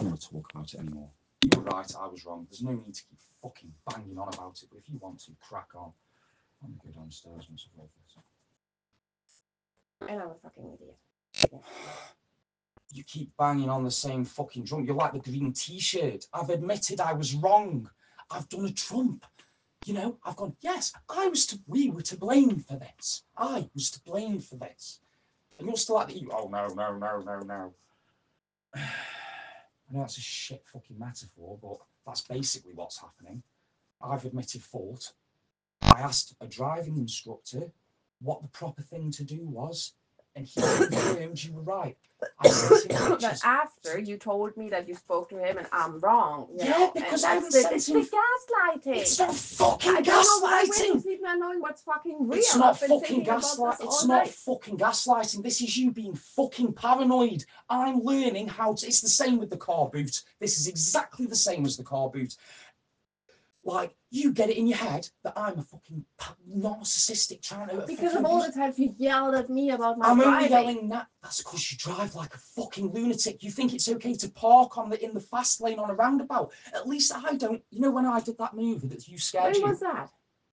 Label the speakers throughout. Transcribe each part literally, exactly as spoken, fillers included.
Speaker 1: don't want to talk about it anymore. You were right, I was wrong. There's no need to keep fucking banging on about it, but if you want to, crack on. I'm gonna go downstairs once I've read this.
Speaker 2: And I'm a fucking idiot. Yeah.
Speaker 1: You keep banging on the same fucking drum. You're like the green t-shirt. I've admitted I was wrong. I've done a Trump. You know, I've gone, yes, I was to, we were to blame for this. I was to blame for this. And you're still like, the, oh, no, no, no, no, no. I know that's a shit fucking metaphor, but that's basically what's happening. I've admitted fault. I asked a driving instructor what the proper thing to do was, and he confirmed you were right. I sent him
Speaker 2: But
Speaker 1: pictures.
Speaker 2: after you told me that you spoke to him and I'm wrong. You
Speaker 1: Yeah,
Speaker 2: know?
Speaker 1: because
Speaker 2: and
Speaker 1: I
Speaker 2: that's
Speaker 1: haven't
Speaker 2: the, it's
Speaker 1: sent him-
Speaker 2: the gaslighting.
Speaker 1: It's not fucking
Speaker 2: I don't know why I went to
Speaker 1: gaslighting.
Speaker 2: sleep not knowing what's fucking real.
Speaker 1: It's not
Speaker 2: I've been
Speaker 1: fucking
Speaker 2: thinking about
Speaker 1: gaslight.
Speaker 2: this
Speaker 1: It's
Speaker 2: all
Speaker 1: not
Speaker 2: night.
Speaker 1: fucking gaslighting. This is you being fucking paranoid. I'm learning how to. It's the same with the car boot. This is exactly the same as the car boot. Like, you get it in your head that I'm a fucking narcissistic trying to.
Speaker 2: Because of all the times you yelled at me about my
Speaker 1: I'm
Speaker 2: driving.
Speaker 1: only yelling that. That's because you drive like a fucking lunatic. You think it's okay to park on the in the fast lane on a roundabout. At least I don't. You know when I did that movie that you scared
Speaker 2: When
Speaker 1: you.
Speaker 2: was that?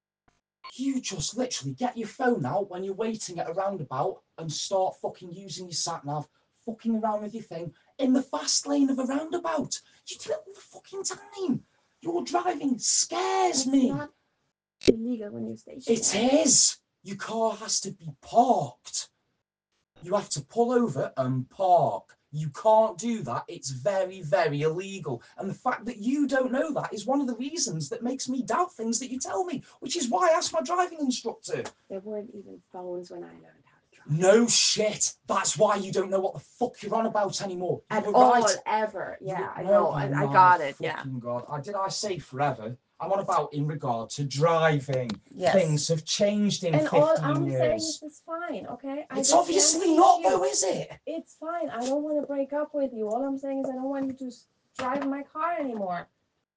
Speaker 1: You just literally get your phone out when you're waiting at a roundabout and start fucking using your sat nav, fucking around with your thing in the fast lane of a roundabout. You do it all the fucking time. Your driving scares
Speaker 2: It's
Speaker 1: me.
Speaker 2: not illegal when you station.
Speaker 1: It is. Your car has to be parked. You have to pull over and park. You can't do that. It's very, very illegal. And the fact that you don't know that is one of the reasons that makes me doubt things that you tell me, which is why I asked my driving instructor.
Speaker 2: There weren't even phones when I learned how to drive.
Speaker 1: No shit. That's why you don't know what the fuck you're on about anymore. You
Speaker 2: At
Speaker 1: were
Speaker 2: all,
Speaker 1: right.
Speaker 2: ever.
Speaker 1: You
Speaker 2: Yeah,
Speaker 1: were-
Speaker 2: I
Speaker 1: no,
Speaker 2: know.
Speaker 1: oh
Speaker 2: I, I
Speaker 1: my
Speaker 2: got it. Yeah.
Speaker 1: fucking God. I, did I say forever? I'm on about in regard to driving.
Speaker 2: Yes.
Speaker 1: Things have changed in
Speaker 2: And
Speaker 1: fifteen
Speaker 2: all I'm
Speaker 1: years.
Speaker 2: saying is it's fine, okay? I
Speaker 1: It's
Speaker 2: just
Speaker 1: obviously
Speaker 2: can't
Speaker 1: not,
Speaker 2: teach you.
Speaker 1: though, is it?
Speaker 2: It's fine. I don't want to break up with you. All I'm saying is I don't want you to s- drive my car anymore.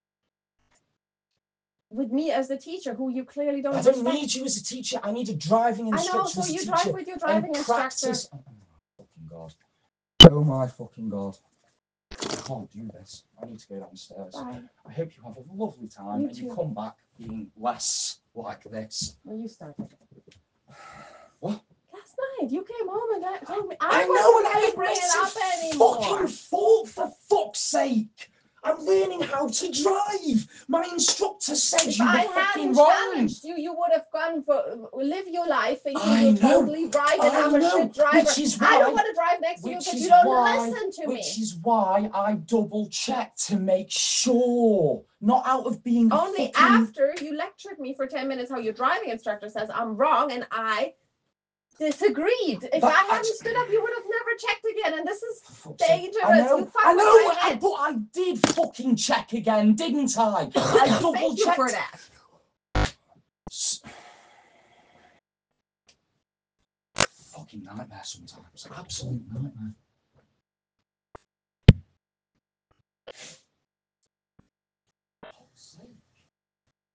Speaker 2: With me as the teacher, who you clearly don't
Speaker 1: I don't
Speaker 2: respect.
Speaker 1: need you as a teacher. I need a driving
Speaker 2: I know,
Speaker 1: instructor
Speaker 2: so
Speaker 1: as a
Speaker 2: you
Speaker 1: teacher.
Speaker 2: drive with your driving
Speaker 1: and
Speaker 2: instructor.
Speaker 1: practice. Oh my fucking God. Oh my fucking God. I can't do this. I need to go downstairs.
Speaker 2: Bye.
Speaker 1: I hope you have a lovely time
Speaker 2: You
Speaker 1: and you
Speaker 2: too.
Speaker 1: come back being less like this.
Speaker 2: Well, you started.
Speaker 1: What?
Speaker 2: Last night, you came home and that told me
Speaker 1: I
Speaker 2: I
Speaker 1: know, and
Speaker 2: wasn't
Speaker 1: I
Speaker 2: going to bring it up
Speaker 1: admit it's
Speaker 2: anymore.
Speaker 1: fucking fault, for fuck's sake. I'm learning how to drive. My instructor said
Speaker 2: If
Speaker 1: you were
Speaker 2: I
Speaker 1: fucking
Speaker 2: hadn't
Speaker 1: wrong.
Speaker 2: challenged you, you would have gone for live your life thinking
Speaker 1: I
Speaker 2: you're
Speaker 1: know,
Speaker 2: totally right and
Speaker 1: I
Speaker 2: I'm a
Speaker 1: know,
Speaker 2: shit driver.
Speaker 1: which is
Speaker 2: I don't
Speaker 1: why-
Speaker 2: want to drive next to you
Speaker 1: Which
Speaker 2: because
Speaker 1: is
Speaker 2: you don't
Speaker 1: why,
Speaker 2: listen to
Speaker 1: which
Speaker 2: me.
Speaker 1: is why I double check to make sure, not out of being
Speaker 2: Only
Speaker 1: fucking.
Speaker 2: after you lectured me for ten minutes how your driving instructor says I'm wrong and I disagreed. If
Speaker 1: But
Speaker 2: I
Speaker 1: I-
Speaker 2: hadn't stood up, you would have never checked again. And this is
Speaker 1: For fuck's sake.
Speaker 2: dangerous.
Speaker 1: I know,
Speaker 2: You fuck
Speaker 1: I
Speaker 2: with
Speaker 1: know,
Speaker 2: my
Speaker 1: I,
Speaker 2: head.
Speaker 1: but I did fucking check again, didn't I? I double
Speaker 2: Thank you
Speaker 1: checked.
Speaker 2: for that.
Speaker 1: S- Fucking nightmare sometimes. Absolute nightmare.